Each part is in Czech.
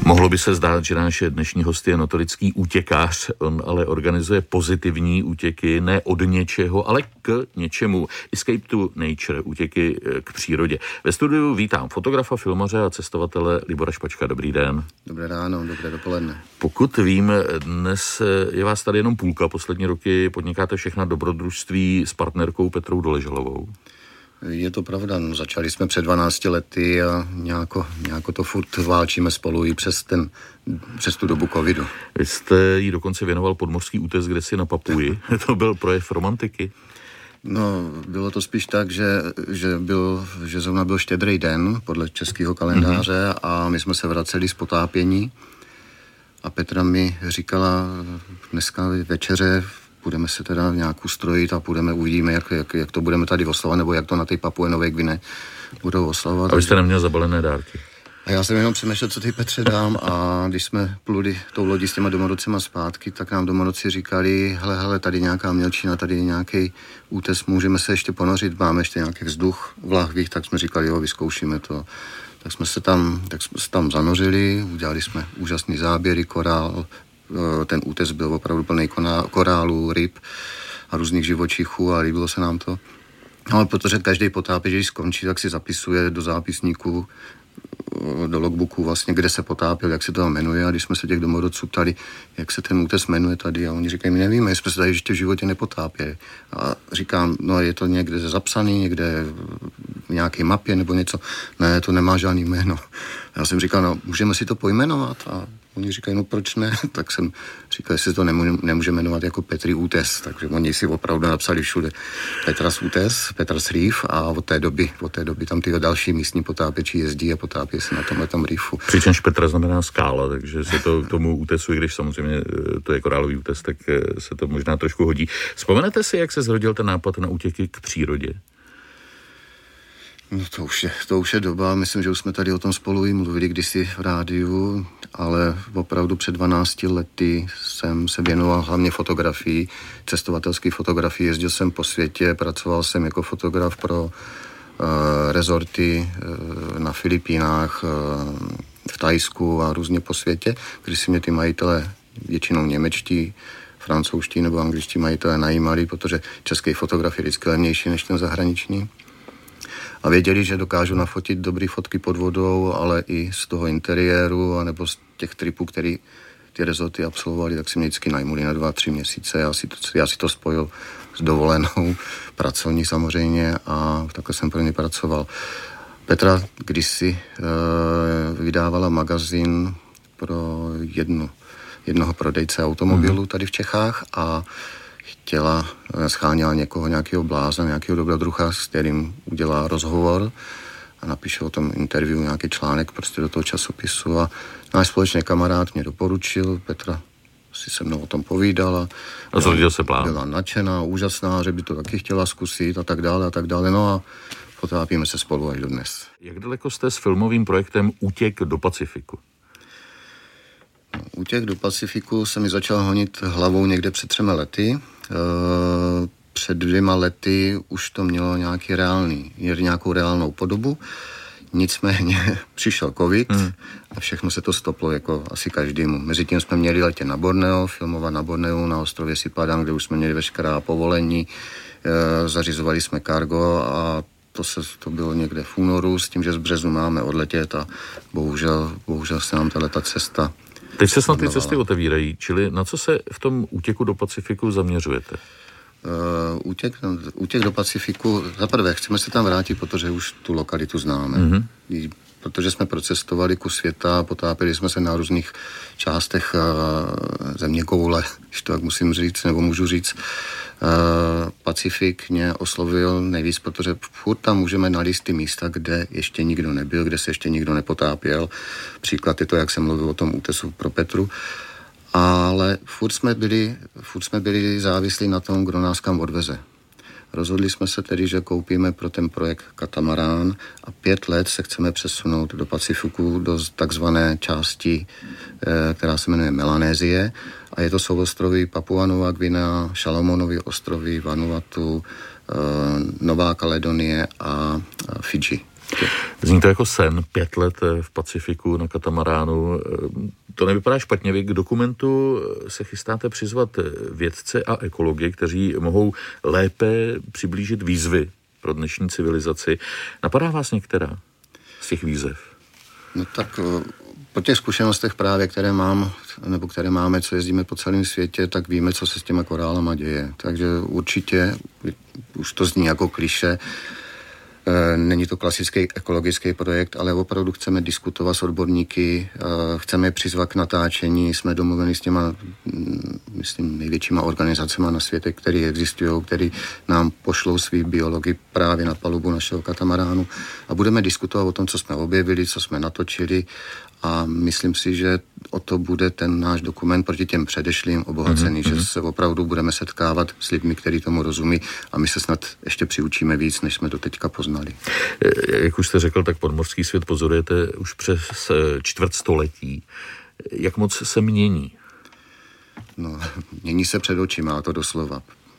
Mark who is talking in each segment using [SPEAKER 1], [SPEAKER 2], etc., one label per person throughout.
[SPEAKER 1] Mohlo by se zdát, že náš dnešní host je notorický útěkář, on ale organizuje pozitivní útěky, ne od něčeho, ale k něčemu. Escape to nature, útěky k přírodě. Ve studiu vítám fotografa, filmaře a cestovatele Libora Špačka. Dobrý den.
[SPEAKER 2] Dobré ráno, dobré dopoledne.
[SPEAKER 1] Pokud vím, dnes je vás tady jenom půlka, poslední roky podnikáte všechna dobrodružství s partnerkou Petrou Doležalovou.
[SPEAKER 2] Je to pravda, no, začali jsme před 12 lety a nějako to furt válčíme spolu i přes tu dobu covidu.
[SPEAKER 1] Vy jste jí dokonce věnoval podmořský útes kdesi na Papuji. To byl projev romantiky?
[SPEAKER 2] No, bylo to spíš tak, že zrovna byl Štědrý den podle českého kalendáře a my jsme se vraceli z potápění a Petra mi říkala dneska večeře budeme se teda nějak ustrojit a uvidíme, jak to budeme tady oslavovat, nebo jak to na té Papue Nové Gvine budou oslavovat.
[SPEAKER 1] A vy jste neměl zabalené dárky?
[SPEAKER 2] A já jsem jenom přemýšlel, co ty Petře dám, a když jsme pluli tou lodí s těma domorodcema zpátky, tak nám domorodci říkali, hele, tady nějaká mělčina, tady nějaký útes, můžeme se ještě ponořit, máme ještě nějaký vzduch v lahvích, tak jsme říkali, jo, vyzkoušíme to. Tak jsme se tam zanořili, udělali jsme úžasný záběry, korál. Ten útes byl opravdu plný korálů, ryb a různých živočichů a líbilo se nám to. Ale protože každý potápěč, když skončí, tak si zapisuje do zápisníku, do logbooku vlastně, kde se potápěl, jak se to jmenuje, a když jsme se těch domorodců ptali, jak se ten útes jmenuje tady, a oni říkají, my nevíme, jsme se tady ještě v životě nepotápěli. A říkám, no je to někde zapsaný, někde v nějaké mapě nebo něco. Ne, to nemá žádný jméno. Já jsem říkal, no můžeme si to pojmenovat, a oni říkají, no proč ne? Tak jsem říkal, jestli to nemůže jmenovat jako Petri útes, takže oni si opravdu napsali všude Petras útes, Petras Reef, a od té doby tam ty další místní potápěči jezdí a potápí se na tomhletom reefu.
[SPEAKER 1] Přičemž Petra znamená skála, takže se to k tomu útesu, i když samozřejmě to je korálový útes, tak se to možná trošku hodí. Vzpomenete si, jak se zrodil ten nápad na útěky k přírodě?
[SPEAKER 2] No to už je doba, myslím, že už jsme tady o tom spolu i mluvili kdysi v rádiu, ale opravdu před 12 lety jsem se věnoval hlavně fotografii, cestovatelské fotografii, jezdil jsem po světě, pracoval jsem jako fotograf pro rezorty na Filipínách, v Thajsku a různě po světě, když si mě ty majitele, většinou němečtí, francouzští nebo angličtí majitele najímali, protože český fotograf je vždycky levnější než ten zahraniční. A věděli, že dokážu nafotit dobrý fotky pod vodou, ale i z toho interiéru, anebo z těch tripů, který ty rezorty absolvovali, tak si mě vždycky najmuli na 2-3 měsíce. Já si to spojil s dovolenou, pracovní samozřejmě, a takhle jsem pro ně pracoval. Petra kdysi vydávala magazín pro jednoho prodejce automobilů tady v Čechách a scháněla nějakého blázna, nějakého dobrodruha, s kterým udělá rozhovor a napíše o tom interview nějaký článek prostě do toho časopisu, a náš společný kamarád mě doporučil, Petra si se mnou o tom povídala.
[SPEAKER 1] A zrodil se plán.
[SPEAKER 2] Byla nadšená, úžasná, že by to taky chtěla zkusit a tak dále, no a potápíme se spolu až dodnes.
[SPEAKER 1] Jak daleko jste s filmovým projektem Útěk do Pacifiku?
[SPEAKER 2] Útěk do Pacifiku se mi začal honit hlavou někde před 3 lety. Před 2 lety už to mělo nějakou reálnou podobu. Nicméně přišel covid a všechno se to stoplo, jako asi každému. Mezitím jsme měli letět na Borneo, filmovat na Borneu, na ostrově Sipadan, kde už jsme měli veškerá povolení. Zařizovali jsme kargo a to bylo někde v únoru, s tím, že z březnu máme odletět, a bohužel se nám ta cesta.
[SPEAKER 1] Teď se snad ty cesty otevírají, čili na co se v tom útěku do Pacifiku zaměřujete?
[SPEAKER 2] Útěk do Pacifiku, zaprvé chceme se tam vrátit, protože už tu lokalitu známe. Protože jsme procestovali kus světa, potápěli jsme se na různých částech zeměkoule, když to tak musím říct, nebo můžu říct. Pacifik mě oslovil nejvíc, protože furt tam můžeme nalíst ty místa, kde ještě nikdo nebyl, kde se ještě nikdo nepotápěl. Příklad je to, jak jsem mluvil o tom útesu pro Petru. Ale furt jsme byli závislí na tom, kdo nás kam odveze. Rozhodli jsme se tedy, že koupíme pro ten projekt katamarán a 5 let se chceme přesunout do Pacifiku, do takzvané části, která se jmenuje Melanézie, a je to souostroví Papua Nová Gvinea, Šalomonovy ostrovy, Vanuatu, Nová Kaledonie a Fidži.
[SPEAKER 1] Zní to jako sen, 5 let v Pacifiku na katamaránu. To nevypadá špatně. Vy k dokumentu se chystáte přizvat vědce a ekology, kteří mohou lépe přiblížit výzvy pro dnešní civilizaci. Napadá vás některá z těch výzev?
[SPEAKER 2] No tak po těch zkušenostech právě, které máme, co jezdíme po celém světě, tak víme, co se s těma korálama děje. Takže určitě, už to zní jako klišé, není to klasický ekologický projekt, ale opravdu chceme diskutovat s odborníky, chceme je přizvat k natáčení, jsme domluveni s těma, myslím, největšíma organizacemi na světě, které existují, které nám pošlou svý biology právě na palubu našeho katamaránu a budeme diskutovat o tom, co jsme objevili, co jsme natočili a myslím si, že o to bude ten náš dokument proti těm předešlým obohacený, že se opravdu budeme setkávat s lidmi, kteří tomu rozumí a my se snad ještě přiučíme víc, než jsme doteďka poznali.
[SPEAKER 1] Jak už jste řekl, tak podmořský svět pozorujete už přes čtvrtstoletí. Jak moc se mění?
[SPEAKER 2] No, mění se před očima, a to doslova.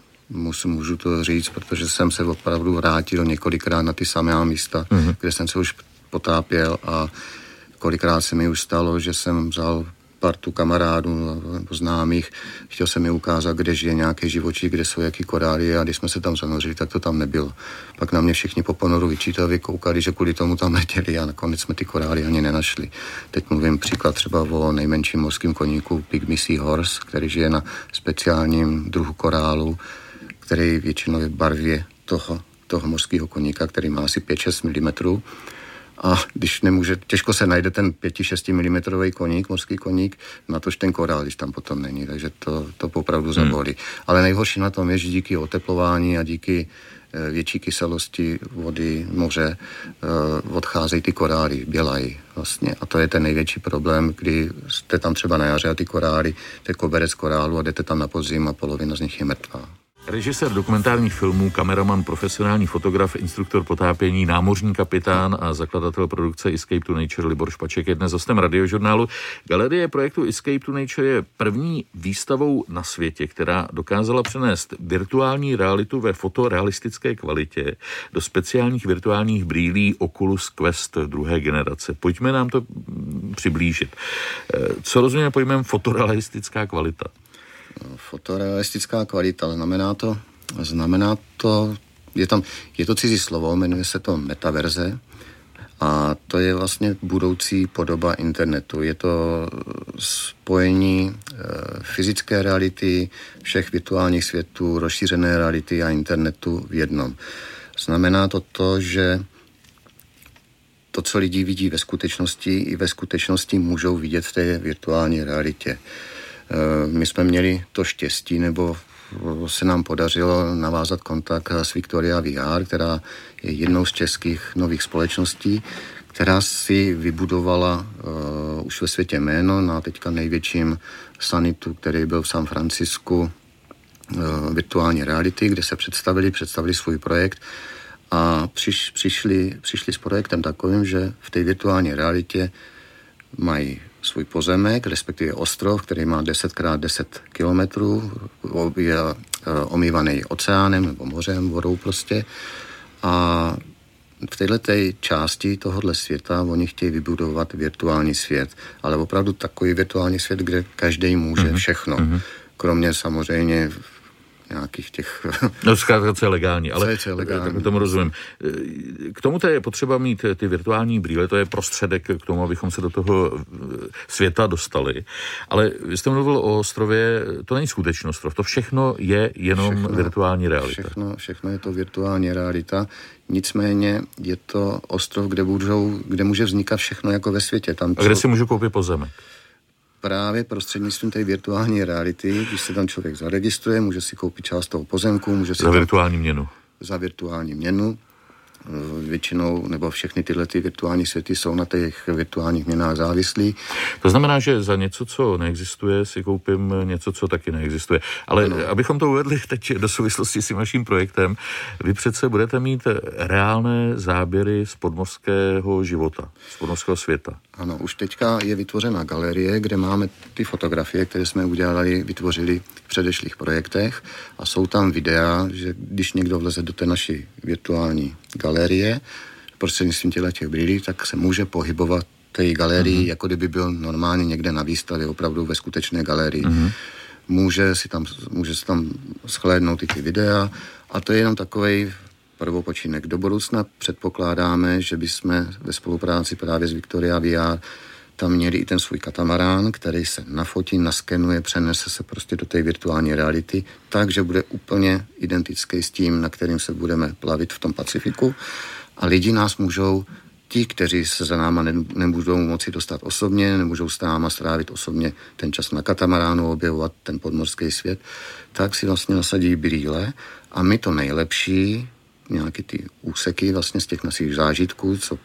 [SPEAKER 2] Můžu to říct, protože jsem se opravdu vrátil několikrát na ty samé místa, kde jsem se už potápěl a kolikrát se mi už stalo, že jsem vzal partu kamarádů nebo známých, chtěl jsem mi ukázat, kde žije nějaký živočí, kde jsou jaký korály a když jsme se tam zanořili, tak to tam nebylo. Pak na mě všichni po ponoru vyčítali, koukali, že kvůli tomu tam letěli a nakonec jsme ty korály ani nenašli. Teď mluvím příklad třeba o nejmenším mořským koníku Pygmy Seahorse, který žije na speciálním druhu korálu, který většinou je v barvě toho mořského koníka, který má asi 5-6 mm. A když těžko se najde ten 5-6 mm koník, mořský koník, natož ten korál, když tam potom není, takže to opravdu zabolí. Ale nejhorší na tom je, že díky oteplování a díky větší kyselosti vody, moře, odcházejí ty korály, bělají vlastně. A to je ten největší problém, kdy jste tam třeba na jaře a ty korály, to je koberec korálu a jdete tam na podzim a polovina z nich je mrtvá.
[SPEAKER 1] Režisér dokumentárních filmů, kameraman, profesionální fotograf, instruktor potápění, námořní kapitán a zakladatel produkce Escape to Nature Libor Špaček je dnes hostem Radiožurnálu. Galerie projektu Escape to Nature je první výstavou na světě, která dokázala přenést virtuální realitu ve fotorealistické kvalitě do speciálních virtuálních brýlí Oculus Quest 2. generace. Pojďme nám to přiblížit. Co rozumíme pojmem fotorealistická kvalita?
[SPEAKER 2] Fotorealistická kvalita, znamená to, je to cizí slovo, jmenuje se to metaverze a to je vlastně budoucí podoba internetu. Je to spojení fyzické reality, všech virtuálních světů, rozšířené reality a internetu v jednom. Znamená to, že to, co lidi vidí ve skutečnosti, i ve skutečnosti můžou vidět v té virtuální realitě. My jsme měli to štěstí, nebo se nám podařilo navázat kontakt s Victoria VR, která je jednou z českých nových společností, která si vybudovala už ve světě jméno na teďka největším summitu, který byl v San Francisku virtuální reality, kde se představili svůj projekt a přišli s projektem takovým, že v té virtuální realitě mají svůj pozemek, respektive ostrov, který má 10x10 kilometrů, je omývaný oceánem nebo mořem, vodou prostě. A v této části tohohle světa oni chtějí vybudovat virtuální svět, ale opravdu takový virtuální svět, kde každý může všechno. Kromě samozřejmě nějakých těch...
[SPEAKER 1] No zkrátka, co je legální, ale
[SPEAKER 2] legální.
[SPEAKER 1] Tak tomu rozumím. K tomu je potřeba mít ty virtuální brýle, to je prostředek k tomu, abychom se do toho světa dostali. Ale vy jste mluvil o ostrově, to není skutečný ostrov, to všechno je jenom virtuální realita.
[SPEAKER 2] Všechno je to virtuální realita, nicméně je to ostrov, kde může vznikat všechno jako ve světě.
[SPEAKER 1] A kde si můžu koupit pozemek?
[SPEAKER 2] Právě prostřednictvím té virtuální reality, když se tam člověk zaregistruje, může si koupit část toho pozemku, může si
[SPEAKER 1] za virtuální měnu.
[SPEAKER 2] Za virtuální měnu. Většinou, nebo všechny tyhle ty virtuální světy jsou na těch virtuálních měnách závislí.
[SPEAKER 1] To znamená, že za něco, co neexistuje, si koupím něco, co taky neexistuje. Ale abychom to uvedli teď do souvislosti s tím vaším projektem, vy přece budete mít reálné záběry z podmořského života, z podmořského světa.
[SPEAKER 2] Ano, už teďka je vytvořena galerie, kde máme ty fotografie, které jsme vytvořili v předešlých projektech a jsou tam videa, že když někdo vleze do té naší virtuální galerie, prostřednictvím těch brýlí, tak se může pohybovat té galerii, jako kdyby byl normálně někde na výstavě, opravdu ve skutečné galerii. Může si tam shlédnout i ty videa a to je jenom takovej prvopočinek. Do budoucna předpokládáme, že bychom ve spolupráci právě s Victoria VR tam měli i ten svůj katamarán, který se nafotí, naskenuje, přenese se prostě do té virtuální reality, takže bude úplně identický s tím, na kterým se budeme plavit v tom Pacifiku. A lidi nás můžou, ti, kteří se za náma nebudou moci dostat osobně, nemůžou s náma strávit osobně ten čas na katamaránu, objevovat ten podmořský svět, tak si vlastně nasadí brýle a my to nejlepší, nějaké ty úseky vlastně z těch našich zážitků, co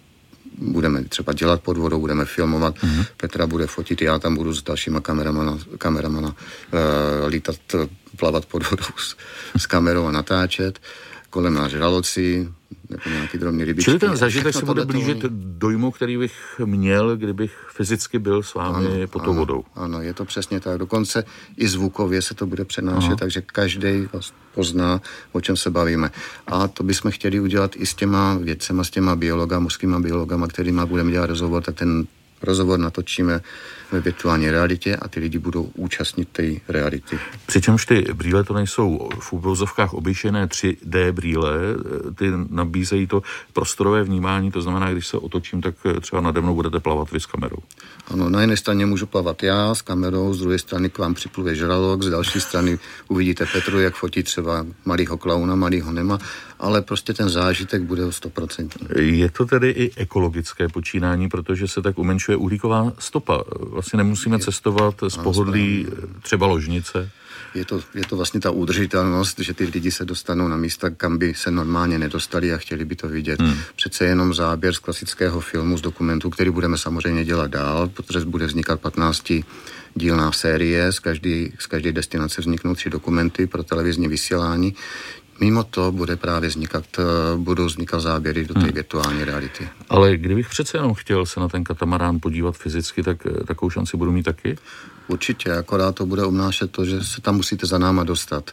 [SPEAKER 2] budeme třeba dělat pod vodou, budeme filmovat, Petra bude fotit, já tam budu s dalšíma kameramana lítat, plavat pod vodou s kamerou a natáčet, kolem nás žraloci, jako nějaký drobný rybičky.
[SPEAKER 1] Čili ten zážitek se bude blížit dojmu, který bych měl, kdybych fyzicky byl s vámi pod tou vodou.
[SPEAKER 2] Ano, je to přesně tak. Dokonce i zvukově se to bude přenášet, takže každý pozná, o čem se bavíme. A to bychom chtěli udělat i s těma vědcema, s těma mořskýma biologama, kterýma budeme dělat rozhovor, tak ten rozhovor natočíme ve virtuální realitě a ty lidi budou účastnit té reality.
[SPEAKER 1] Přičemž ty brýle to nejsou v uvozovkách obyčejné 3D brýle, ty nabízejí to prostorové vnímání, to znamená, když se otočím, tak třeba nade mnou budete plavat vy s kamerou.
[SPEAKER 2] Ano, na jedné straně můžu plavat já s kamerou, z druhé strany k vám připluje žralok, z další strany uvidíte Petru, jak fotí třeba malýho klauna, malýho Nema, ale prostě ten zážitek bude 100%.
[SPEAKER 1] Je to tedy i ekologické počínání, protože se tak umenšuje uhlíková stopa. Vlastně nemusíme cestovat z pohodlí třeba ložnice.
[SPEAKER 2] Je to vlastně ta udržitelnost, že ty lidi se dostanou na místa, kam by se normálně nedostali a chtěli by to vidět. Přece jenom záběr z klasického filmu, z dokumentu, který budeme samozřejmě dělat dál, protože bude vznikat 15dílná série, z každé destinace vzniknou 3 dokumenty pro televizní vysílání. Mimo to budou vznikat záběry do té virtuální reality.
[SPEAKER 1] Ale kdybych přece jenom chtěl se na ten katamarán podívat fyzicky, tak takovou šanci budu mít taky?
[SPEAKER 2] Určitě, akorát to bude obnášet to, že se tam musíte za náma dostat.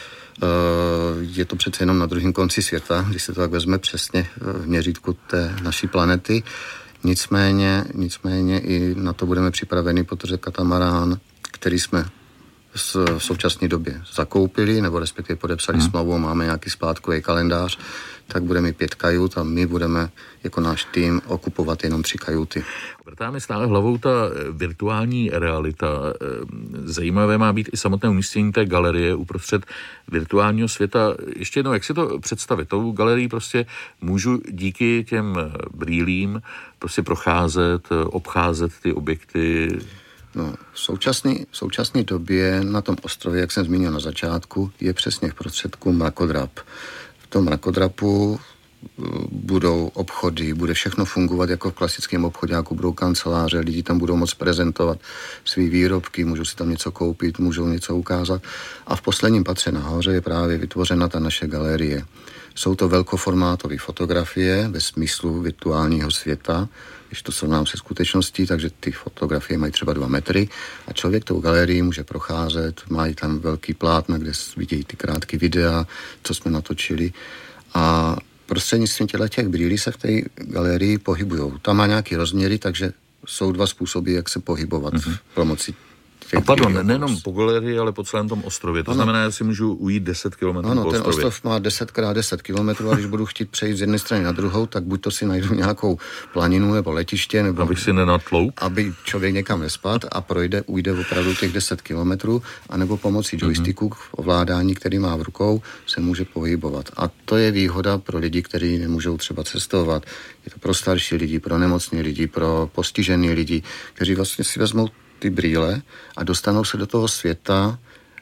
[SPEAKER 2] Je to přece jenom na druhém konci světa, když se to tak vezme přesně v měřítku té naší planety. Nicméně i na to budeme připraveni, protože katamarán, který jsme v současné době zakoupili, nebo respektive podepsali smlouvu, máme nějaký splátkový kalendář, tak bude mít 5 kajut a my budeme jako náš tým okupovat jenom 3 kajuty.
[SPEAKER 1] Vrtá mi stále hlavou ta virtuální realita. Zajímavé má být i samotné umístění té galerie uprostřed virtuálního světa. Ještě jednou, jak si to představit? Tou galerii prostě můžu díky těm brýlím prostě procházet, obcházet ty objekty.
[SPEAKER 2] No, v současné době na tom ostrově, jak jsem zmínil na začátku, je přesně v prostředku mrakodrap. V tom mrakodrapu budou obchody, bude všechno fungovat jako v klasickém obchodáku, budou kanceláře, lidi tam budou moct prezentovat své výrobky, můžou si tam něco koupit, můžou něco ukázat. A v posledním patře nahoře je právě vytvořena ta naše galerie. Jsou to velkoformátové fotografie ve smyslu virtuálního světa, když to srovnám se skutečností, takže ty fotografie mají třeba 2 metry a člověk tou galerii může procházet, mají tam velký plátna, kde vidí ty krátké videa, co jsme natočili a prostřednictvím těch brýlí se v té galerii pohybujou. Tam má nějaké rozměry, takže jsou 2 způsoby, jak se pohybovat pomocí.
[SPEAKER 1] A pardon, nejenom po galerii, ale po celém tom ostrově. To znamená, že si můžu ujít 10 kilometrů po ostrově.
[SPEAKER 2] Ten ostrov má 10x10 kilometrů a když budu chtít přejít z jedné strany na druhou, tak buď to si najdu nějakou planinu nebo letiště, nebo
[SPEAKER 1] abych si nenatlouk,
[SPEAKER 2] aby člověk někam nespad a ujde opravdu těch 10 kilometrů, anebo pomocí joysticku k ovládání, který má v rukou, se může pohybovat. A to je výhoda pro lidi, kteří nemůžou třeba cestovat. Je to pro starší lidi, pro nemocné lidi, pro postižené lidi, kteří vlastně si vezmou ty brýle a dostanou se do toho světa,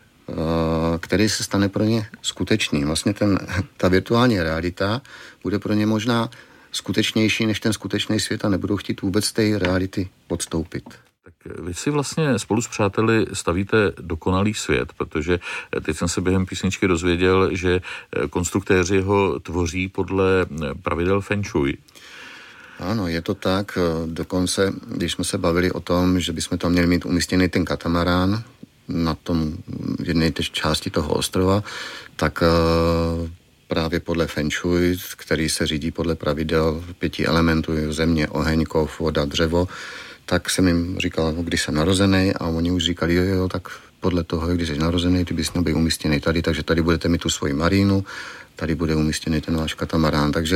[SPEAKER 2] který se stane pro ně skutečný. Vlastně ta virtuální realita bude pro ně možná skutečnější než ten skutečný svět a nebudou chtít vůbec z té reality odstoupit.
[SPEAKER 1] Tak vy si vlastně spolu s přáteli stavíte dokonalý svět, protože teď jsem se během písničky dozvěděl, že konstruktéři ho tvoří podle pravidel Feng Shui.
[SPEAKER 2] Ano, je to tak. Dokonce, když jsme se bavili o tom, že bychom tam měli mít umístěný ten katamarán na tom jedné části toho ostrova, tak právě podle Feng Shui, který se řídí podle pravidel 5 elementů, země, oheň, kov, voda, dřevo, tak jsem jim říkal, kdy jsem narozený, a oni už říkali, jo, tak podle toho, když jsi narozený, ty bys měl být umístěný tady, takže tady budete mít tu svoji marínu, tady bude umístěný ten váš katamarán, takže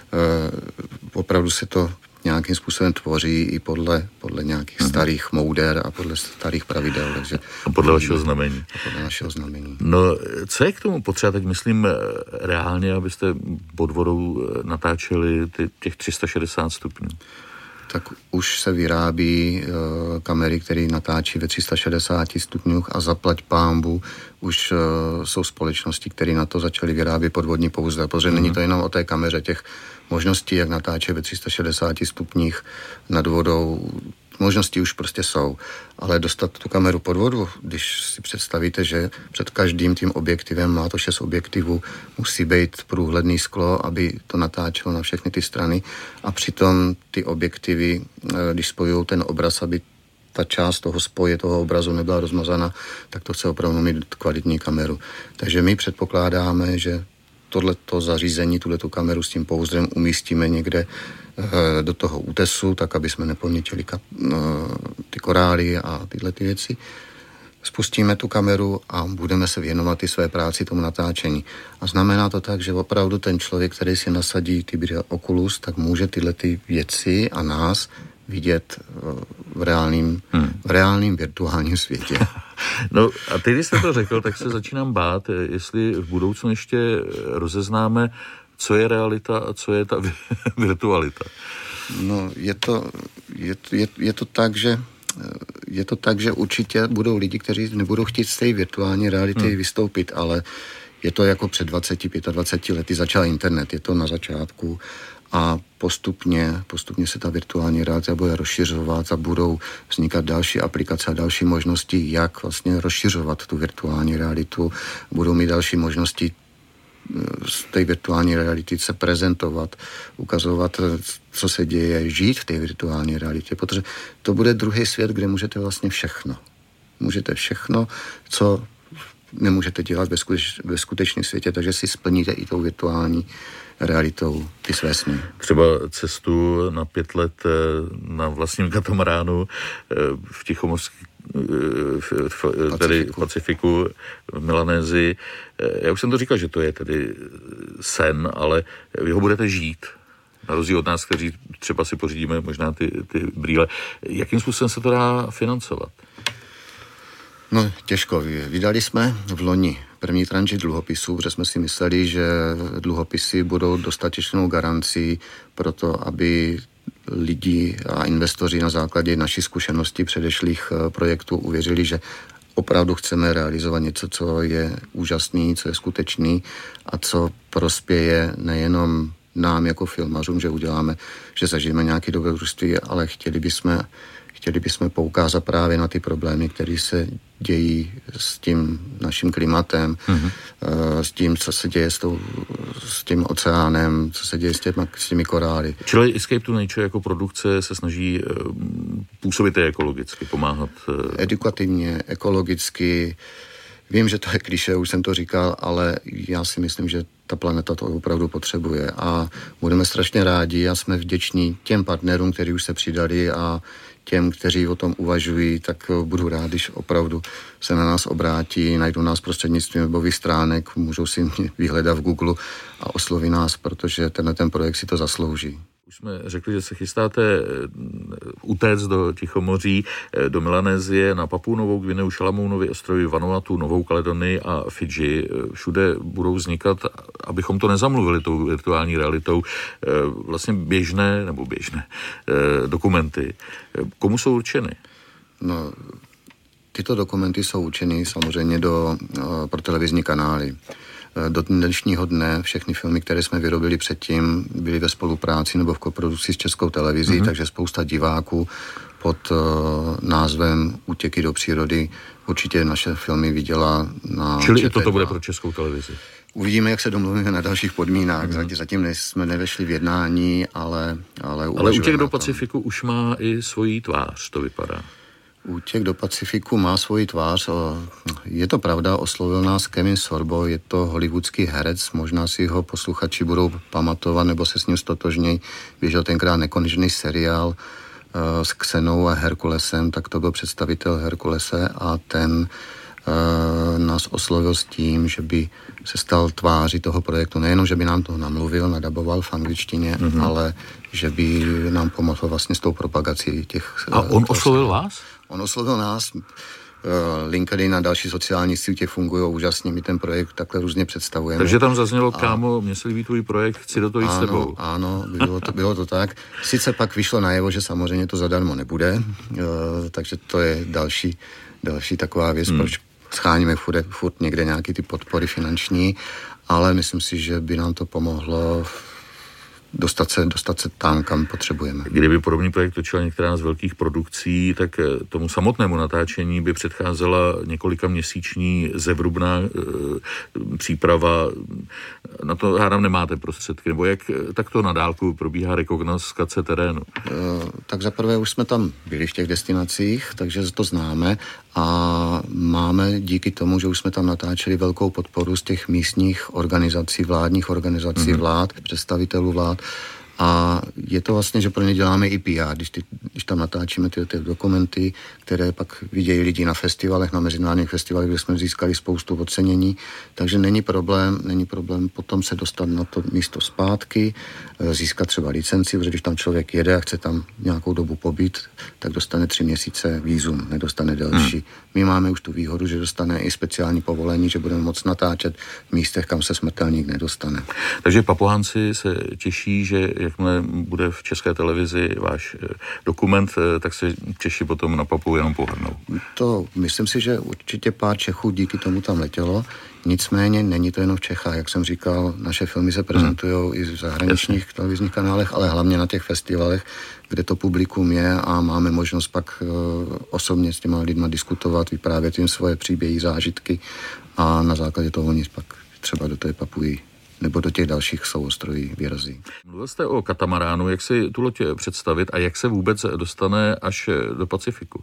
[SPEAKER 2] opravdu se to nějakým způsobem tvoří i podle nějakých starých mouder a podle starých pravidel. Takže
[SPEAKER 1] a podle vašeho znamení.
[SPEAKER 2] Podle našeho znamení.
[SPEAKER 1] No, co je k tomu potřeba, teď myslím reálně, abyste pod vodou natáčeli těch 360 stupňů?
[SPEAKER 2] Tak už se vyrábí kamery, které natáčí ve 360 stupňích a zaplať pánbu už jsou společnosti, které na to začaly vyrábět podvodní pouzdra, protože není to jenom o té kameře, těch možností, jak natáčet ve 360 stupních nad vodou, možnosti už prostě jsou, ale dostat tu kameru pod vodu, když si představíte, že před každým tím objektivem, má to 6 objektivů, musí být průhledný sklo, aby to natáčelo na všechny ty strany, a přitom ty objektivy, když spojují ten obraz, aby ta část toho spoje, toho obrazu nebyla rozmazaná, tak to chce opravdu mít kvalitní kameru. Takže my předpokládáme, že tohleto zařízení, tuhletu kameru s tím pouzdrem umístíme někde do toho útesu, tak aby jsme neponičili ty korály a tyhle ty věci. Spustíme tu kameru a budeme se věnovat i své práci, tomu natáčení. A znamená to tak, že opravdu ten člověk, který si nasadí ty Oculus, tak může tyhle ty věci a nás vidět v reálným virtuálním světě.
[SPEAKER 1] No a teď, když jste to řekl, tak se začínám bát, jestli v budoucnu ještě rozeznáme, co je realita a co je ta virtualita.
[SPEAKER 2] No, je to tak, že určitě budou lidi, kteří nebudou chtít z té virtuální reality vystoupit, ale je to jako před 25 lety začal internet, je to na začátku a postupně se ta virtuální realita bude rozšiřovat a budou vznikat další aplikace a další možnosti, jak vlastně rozšiřovat tu virtuální realitu. Budou mít další možnosti z té virtuální reality se prezentovat, ukazovat, co se děje, žít v té virtuální realitě, protože to bude druhý svět, kde můžete vlastně všechno. Můžete všechno, co nemůžete dělat ve skutečném světě, takže si splníte i tou virtuální realitou ty své sny.
[SPEAKER 1] Třeba cestu na 5 let na vlastním katamaránu v Tichomorském v Pacifiku, v Melanésii. Já už jsem to říkal, že to je tedy sen, ale vy ho budete žít. Na rozdíl od nás, kteří třeba si pořídíme možná ty brýle. Jakým způsobem se to dá financovat?
[SPEAKER 2] No, těžko. Vydali jsme v loni první tranži dluhopisů, protože jsme si mysleli, že dluhopisy budou dostatečnou garancí pro to, aby lidi a investoři na základě naší zkušenosti předešlých projektů uvěřili, že opravdu chceme realizovat něco, co je úžasný, co je skutečný a co prospěje nejenom nám jako filmařům, že uděláme, že zažijeme nějaké dobrodružství, ale chtěli bychom poukázat právě na ty problémy, které se dějí s tím naším klimatem, s tím, co se děje s tím oceánem, co se děje s těmi korály.
[SPEAKER 1] Čili Escape to Nature jako produkce se snaží působit ekologicky, pomáhat?
[SPEAKER 2] Edukativně, ekologicky. Vím, že to je klišé, už jsem to říkal, ale já si myslím, že ta planeta to opravdu potřebuje a budeme strašně rádi a jsme wděční těm partnerům, kteří už se přidali a těm, kteří o tom uvažují, tak budu rád, když opravdu se na nás obrátí, najdou nás prostřednictvím webových stránek, můžou si vyhledat v Google a osloví nás, protože ten projekt si to zaslouží.
[SPEAKER 1] Už jsme řekli, že se chystáte utéct do Tichomoří, do Melanésie, na Papuu Novou Gvineu, Šalamounovy ostrovy, Vanuatu, Novou Kaledonii a Fidži. Všude budou vznikat, abychom to nezamluvili tou virtuální realitou, vlastně běžné dokumenty. Komu jsou určeny?
[SPEAKER 2] No, tyto dokumenty jsou určeny samozřejmě pro televizní kanály. Do dnešního dne všechny filmy, které jsme vyrobili předtím, byly ve spolupráci nebo v koprodukci s Českou televizí, takže spousta diváků pod názvem Útěky do přírody určitě naše filmy viděla na
[SPEAKER 1] Čili i toto bude pro Českou televizi?
[SPEAKER 2] Uvidíme, jak se domluvíme na dalších podmínkách. Zatím jsme nevešli v jednání, ale
[SPEAKER 1] Útěk do Pacifiku už má i svoji tvář, to vypadá.
[SPEAKER 2] Útěk do Pacifiku má svoji tvář. Je to pravda, oslovil nás Kevin Sorbo, je to hollywoodský herec, možná si ho posluchači budou pamatovat, nebo se s ním stotožnějí. Běžel tenkrát nekonečný seriál s Xenou a Herkulesem, tak to byl představitel Herkulese a ten nás oslovil s tím, že by se stal tváří toho projektu. Nejenom, že by nám to namluvil, nadaboval v angličtině, ale že by nám pomohl vlastně s tou propagací těch...
[SPEAKER 1] A on oslovil vás?
[SPEAKER 2] On oslovil nás. LinkedIn a další sociální sítě fungují úžasně, my ten projekt takhle různě představujeme.
[SPEAKER 1] Takže tam zaznělo, kámo, mně se líbí tvůj projekt, chci do toho jít s tebou.
[SPEAKER 2] Ano, bylo to tak. Sice pak vyšlo najevo, že samozřejmě to zadarmo nebude, takže to je další taková věc, proč scháníme furt někde nějaký ty podpory finanční, ale myslím si, že by nám to pomohlo dostat se tam, kam potřebujeme.
[SPEAKER 1] Kdyby podobný projekt točila některá z velkých produkcí, tak tomu samotnému natáčení by předcházela několika měsíční zevrubná příprava. Na to hádám nemáte prostředky, nebo jak takto na dálku probíhá rekognoskace terénu?
[SPEAKER 2] Tak zaprvé už jsme tam byli v těch destinacích, takže to známe a máme díky tomu, že už jsme tam natáčeli velkou podporu z těch místních organizací, vládních organizací, vlád, představitelů vlád. A je to vlastně, že pro ně děláme i PR, když tam natáčíme ty dokumenty, které pak vidějí lidi na festivalech, na mezinárodních festivalech, kde jsme získali spoustu ocenění. Takže není problém potom se dostat na to místo zpátky, získat třeba licenci, protože když tam člověk jede a chce tam nějakou dobu pobít, tak dostane 3 měsíce vízum, nedostane delší. My máme už tu výhodu, že dostane i speciální povolení, že budeme moct natáčet v místech, kam se smrtelník nedostane.
[SPEAKER 1] Takže Papuánci se těší, že jakmile bude v České televizi váš dokument, tak se Češi potom na Papuu jenom pohrdnou.
[SPEAKER 2] To myslím si, že určitě pár Čechů díky tomu tam letělo. Nicméně není to jenom v Čechách. Jak jsem říkal, naše filmy se prezentují i v zahraničních televizních kanálech, ale hlavně na těch festivalech, kde to publikum je a máme možnost pak osobně s těma lidma diskutovat, vyprávět jim svoje příběhy, zážitky a na základě toho oni pak třeba do té Papuji nebo do těch dalších souostroví vyrazí.
[SPEAKER 1] Mluvil jste o katamaránu, jak si tu loď představit a jak se vůbec dostane až do Pacifiku?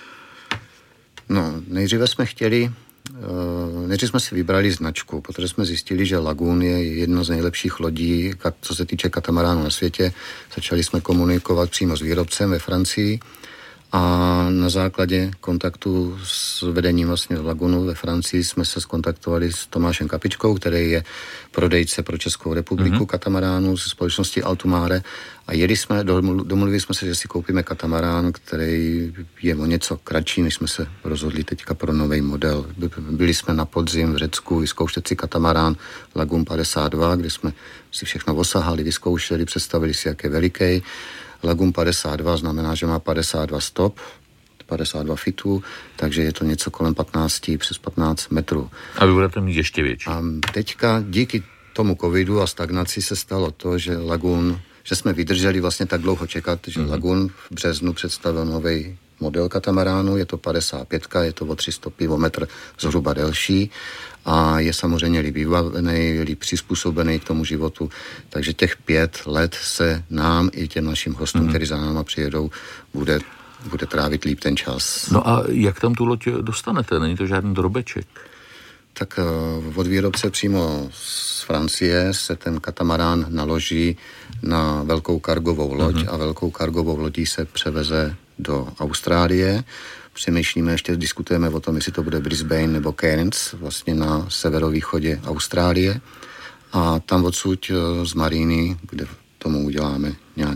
[SPEAKER 2] No, nejdříve jsme si vybrali značku, protože jsme zjistili, že Lagoon je jedna z nejlepších lodí, co se týče katamaránu na světě. Začali jsme komunikovat přímo s výrobcem ve Francii a na základě kontaktu s vedením vlastně z Lagoonu ve Francii jsme se skontaktovali s Tomášem Kapičkou, který je prodejce pro Českou republiku katamaránu ze společnosti Altumare a domluvili jsme se, že si koupíme katamarán, který je o něco kratší, než jsme se rozhodli teďka pro nový model. Byli jsme na podzim v Řecku vyzkoušet si katamarán Lagoon 52, kde jsme si všechno osahali, vyzkoušeli, představili si, jak je veliký. Lagoon 52 znamená, že má 52 stop, 52 fitů, takže je to něco kolem 15 metrů.
[SPEAKER 1] A vy budete mít ještě větší.
[SPEAKER 2] A teďka díky tomu covidu a stagnaci se stalo to, že jsme vydrželi vlastně tak dlouho čekat, že Lagoon v březnu představil nový model katamaránu, je to 55, je to o 3 stopy, o metr zhruba delší a je samozřejmě líp vybavený, líp přizpůsobený k tomu životu, takže těch 5 let se nám i těm našim hostům, kteří za náma přijedou, bude trávit líp ten čas.
[SPEAKER 1] No a jak tam tu loď dostanete? Není to žádný drobeček?
[SPEAKER 2] Tak od výrobce přímo z Francie se ten katamarán naloží na velkou kargovou loď a velkou kargovou lodí se převeze do Austrálie. Přemýšlíme, ještě diskutujeme o tom, jestli to bude Brisbane nebo Cairns, vlastně na severovýchodě Austrálie. A tam odsud z Maríny, kde tomu uděláme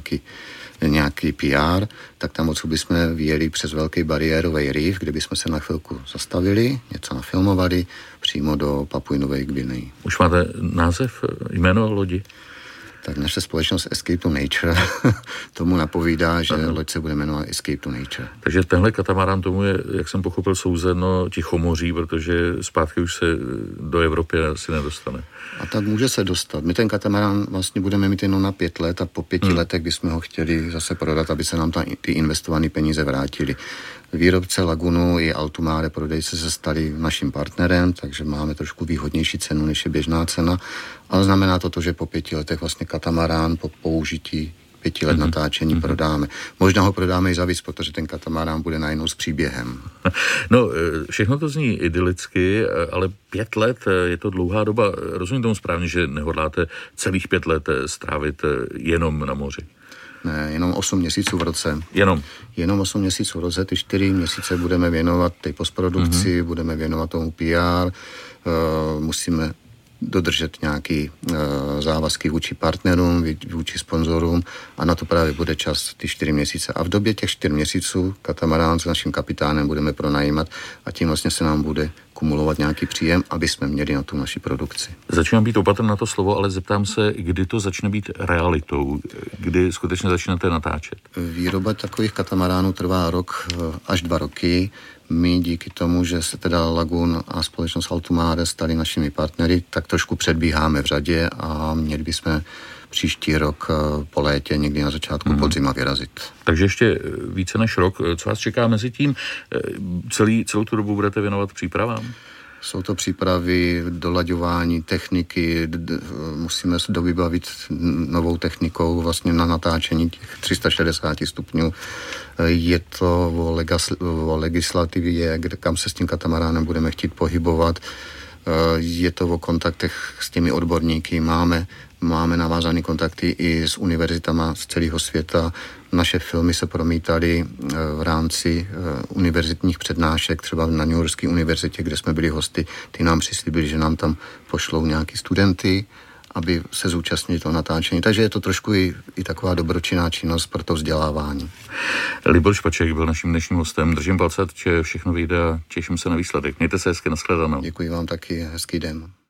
[SPEAKER 2] nějaký PR, tak tam odsud bychom vyjeli přes velký bariérový reef, kde bychom se na chvilku zastavili, něco nafilmovali, přímo do Papui Nové Gvineji.
[SPEAKER 1] Už máte název, jméno lodi?
[SPEAKER 2] Tak naše společnost Escape to Nature tomu napovídá, že loď se bude jmenovat Escape to Nature.
[SPEAKER 1] Takže tenhle katamarán tomu je, jak jsem pochopil, souzeno Tichomoří, protože zpátky už se do Evropy asi nedostane.
[SPEAKER 2] A tak může se dostat. My ten katamarán vlastně budeme mít jenom na 5 let a po 5 letech bychom ho chtěli zase prodat, aby se nám tam ty investované peníze vrátily. Výrobce Lagoonu i Altumare prodejce se stali naším partnerem, takže máme trošku výhodnější cenu, než je běžná cena, ale znamená to, že po 5 letech vlastně katamarán po použití 5 let natáčení prodáme. Možná ho prodáme i za víc, protože ten katamarán bude najednou s příběhem.
[SPEAKER 1] No, všechno to zní idylicky, ale 5 let je to dlouhá doba. Rozumím tomu správně, že nehodláte celých 5 let strávit jenom na moři?
[SPEAKER 2] Ne, jenom 8 měsíců v roce.
[SPEAKER 1] Jenom
[SPEAKER 2] 8 měsíců v roce, ty 4 měsíce budeme věnovat té postprodukci, budeme věnovat tomu PR, musíme dodržet nějaké závazky vůči partnerům, vůči sponzorům a na to právě bude čas ty 4 měsíce. A v době těch 4 měsíců katamarán s naším kapitánem budeme pronajímat a tím vlastně se nám bude kumulovat nějaký příjem, aby jsme měli na tu naši produkci.
[SPEAKER 1] Začínám být opatrný na to slovo, ale zeptám se, kdy to začne být realitou, kdy skutečně začnete natáčet.
[SPEAKER 2] Výroba takových katamaránů trvá rok až 2 roky. My díky tomu, že se teda Lagun a společnost Altumare stali našimi partnery, tak trošku předbíháme v řadě a měli bychom příští rok po létě, někdy na začátku podzima vyrazit.
[SPEAKER 1] Takže ještě více než rok. Co vás čeká mezi tím? Celou tu dobu budete věnovat přípravám?
[SPEAKER 2] Jsou to přípravy, dolaďování techniky, musíme se dovybavit novou technikou vlastně na natáčení těch 360 stupňů. Je to o legislativě, kam se s tím katamaránem budeme chtít pohybovat. Je to o kontaktech s těmi odborníky. Máme navázané kontakty i s univerzitama z celého světa. Naše filmy se promítaly v rámci univerzitních přednášek, třeba na New Yorkské univerzitě, kde jsme byli hosty. Ty nám přislíbili, že nám tam pošlou nějaký studenty, aby se zúčastnili toho natáčení. Takže je to trošku i taková dobročinná činnost pro to vzdělávání.
[SPEAKER 1] Libor Špaček byl naším dnešním hostem. Držím palce, že všechno vyjde a těším se na výsledek. Mějte se hezky, nashledanou.
[SPEAKER 2] Děkuji vám taky, hezký den.